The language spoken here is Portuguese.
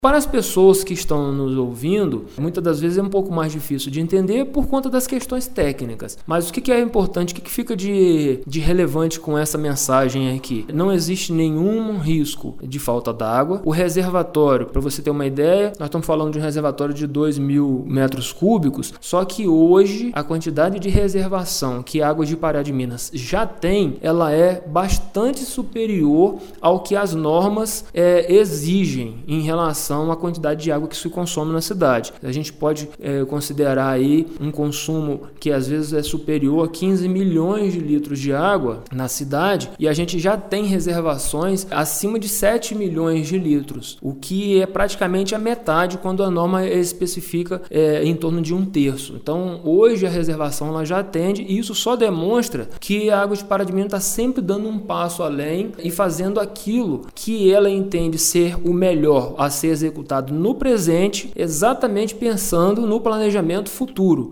Para as pessoas que estão nos ouvindo, muitas das vezes é um pouco mais difícil de entender por conta das questões técnicas. Mas o que é importante, o que fica de relevante com essa mensagem aqui? Não existe nenhum risco de falta d'água. O reservatório, para você ter uma ideia, nós estamos falando de um reservatório de 2.000 metros cúbicos, só que hoje a quantidade de reservação que a Águas de Pará de Minas já tem, ela é bastante superior ao que as normas exigem em relação a quantidade de água que se consome na cidade. A gente pode considerar aí um consumo que às vezes é superior a 15 milhões de litros de água na cidade, e a gente já tem reservações acima de 7 milhões de litros, o que é praticamente a metade quando a norma especifica em torno de 1/3. Então hoje a reservação ela já atende, e isso só demonstra que a Águas de Pará de Minas está sempre dando um passo além e fazendo aquilo que ela entende ser o melhor a ser executado no presente, exatamente pensando no planejamento futuro.